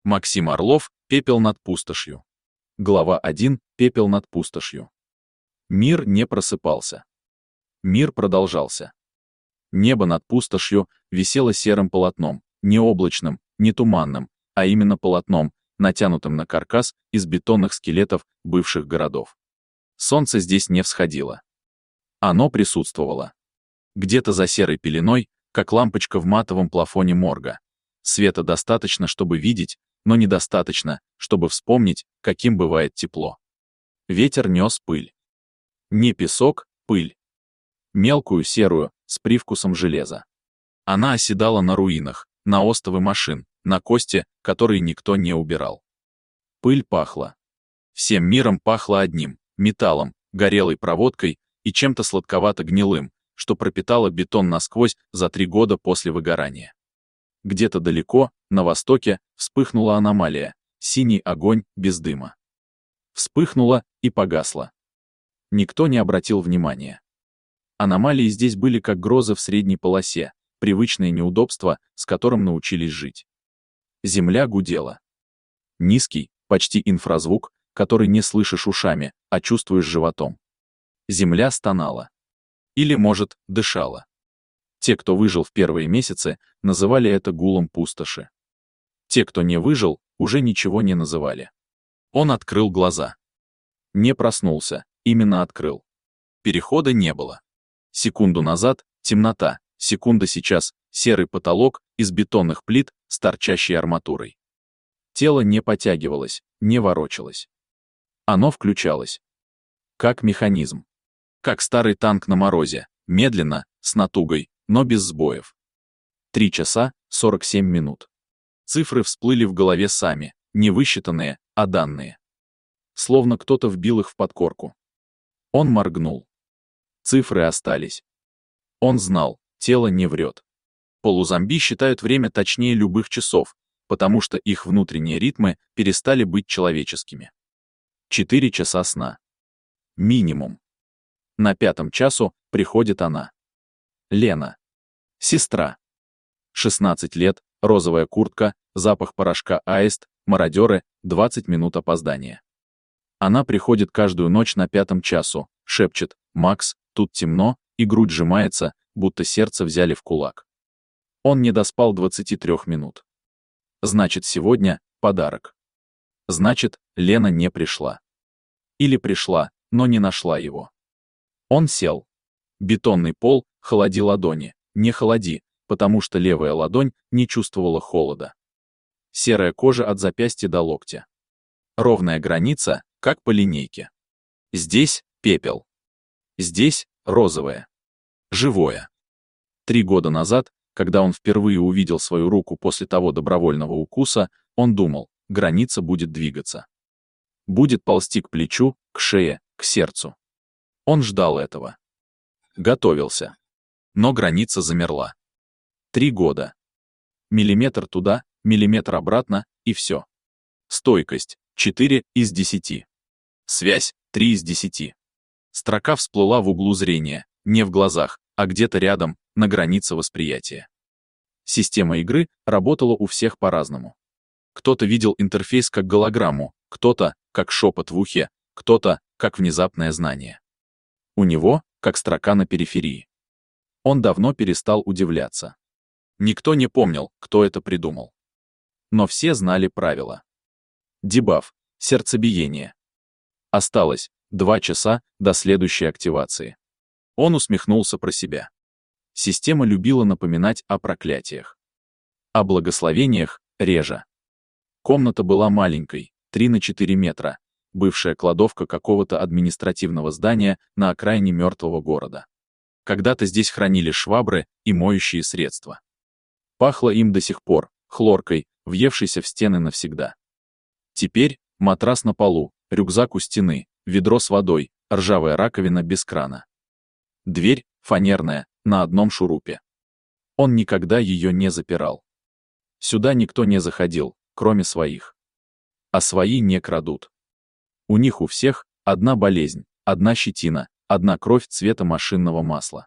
Максим Орлов, «Пепел над пустошью». Глава 1. Пепел над пустошью. Мир не просыпался. Мир продолжался. Небо над пустошью висело серым полотном, не облачным, не туманным, а именно полотном, натянутым на каркас из бетонных скелетов бывших городов. Солнце здесь не всходило. Оно присутствовало. Где-то за серой пеленой, как лампочка в матовом плафоне морга. Света достаточно, чтобы видеть, но недостаточно, чтобы вспомнить, каким бывает тепло. Ветер нес пыль. Не песок, пыль. Мелкую серую, с привкусом железа. Она оседала на руинах, на остовы машин, на кости, которые никто не убирал. Пыль пахла. Всем миром пахло одним — металлом, горелой проводкой и чем-то сладковато-гнилым, что пропитало бетон насквозь за 3 года после выгорания. Где-то далеко, на востоке, вспыхнула аномалия, синий огонь без дыма. Вспыхнула и погасла. Никто не обратил внимания. Аномалии здесь были как грозы в средней полосе, привычное неудобство, с которым научились жить. Земля гудела. Низкий, почти инфразвук, который не слышишь ушами, а чувствуешь животом. Земля стонала. Или, может, дышала. Те, кто выжил в первые месяцы, называли это гулом пустоши. Те, кто не выжил, уже ничего не называли. Он открыл глаза. Не проснулся, именно открыл. Перехода не было. Секунду назад — темнота, секунда сейчас — серый потолок из бетонных плит с торчащей арматурой. Тело не потягивалось, не ворочалось. Оно включалось. Как механизм. Как старый танк на морозе, медленно, с натугой, но без сбоев. 3 часа 47 минут. Цифры всплыли в голове сами, не высчитанные, а данные. Словно кто-то вбил их в подкорку. Он моргнул. Цифры остались. Он знал, тело не врет. Полузомби считают время точнее любых часов, потому что их внутренние ритмы перестали быть человеческими. 4 часа сна. Минимум. На 5-м часу приходит она. Лена. Сестра. 16 лет, розовая куртка, запах порошка аист, мародеры, 20 минут опоздания. Она приходит каждую ночь на 5-м часу, шепчет: «Макс, тут темно», и грудь сжимается, будто сердце взяли в кулак. Он не доспал 23 минут. Значит, сегодня подарок. Значит, Лена не пришла. Или пришла, но не нашла его. Он сел. Бетонный пол холоди ладони, не холоди, потому что левая ладонь не чувствовала холода. Серая кожа от запястья до локтя. Ровная граница, как по линейке. Здесь пепел. Здесь розовое. Живое. 3 года назад, когда он впервые увидел свою руку после того добровольного укуса, он думал, граница будет двигаться. Будет ползти к плечу, к шее, к сердцу. Он ждал этого. Готовился. Но граница замерла. 3 года. Миллиметр туда, миллиметр обратно, и все. Стойкость — 4 из 10. Связь — 3 из 10. Строка всплыла в углу зрения, не в глазах, а где-то рядом, на границе восприятия. Система игры работала у всех по-разному. Кто-то видел интерфейс как голограмму, кто-то — как шепот в ухе, кто-то — как внезапное знание. У него — как строка на периферии. Он давно перестал удивляться. Никто не помнил, кто это придумал. Но все знали правила. Дебаф, сердцебиение. Осталось 2 часа до следующей активации. Он усмехнулся про себя. Система любила напоминать о проклятиях. О благословениях — реже. Комната была маленькой, 3 на 4 метра, бывшая кладовка какого-то административного здания на окраине мертвого города. Когда-то здесь хранили швабры и моющие средства. Пахло им до сих пор, хлоркой, въевшейся в стены навсегда. Теперь матрас на полу, рюкзак у стены, ведро с водой, ржавая раковина без крана. Дверь, фанерная, на одном шурупе. Он никогда ее не запирал. Сюда никто не заходил, кроме своих. А свои не крадут. У них у всех одна болезнь, одна щетина, одна кровь цвета машинного масла.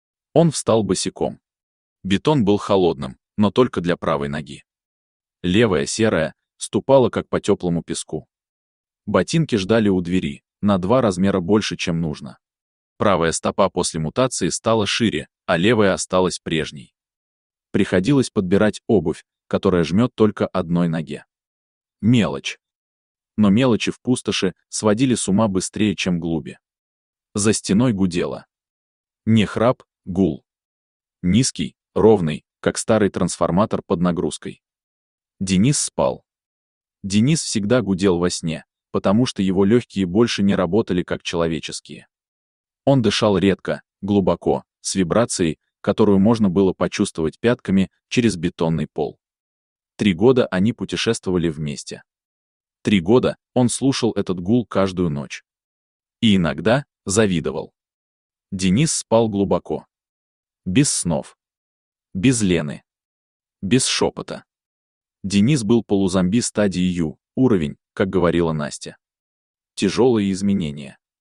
Он встал босиком. Бетон был холодным, но только для правой ноги. Левая серая, ступала как по теплому песку. Ботинки ждали у двери, на 2 размера больше, чем нужно. Правая стопа после мутации стала шире, а левая осталась прежней. Приходилось подбирать обувь, которая жмет только одной ноге. Мелочь. Но мелочи в пустоши сводили с ума быстрее, чем глуби. За стеной гудело. Не храп, гул. Низкий, ровный, как старый трансформатор под нагрузкой. Денис спал. Денис всегда гудел во сне, потому что его легкие больше не работали как человеческие. Он дышал редко, глубоко, с вибрацией, которую можно было почувствовать пятками через бетонный пол. 3 года они путешествовали вместе. 3 года он слушал этот гул каждую ночь. И иногда завидовал. Денис спал глубоко. Без снов. Без Лены. Без шепота. Денис был полузомби стадии Ю, уровень, как говорила Настя. Тяжелые изменения.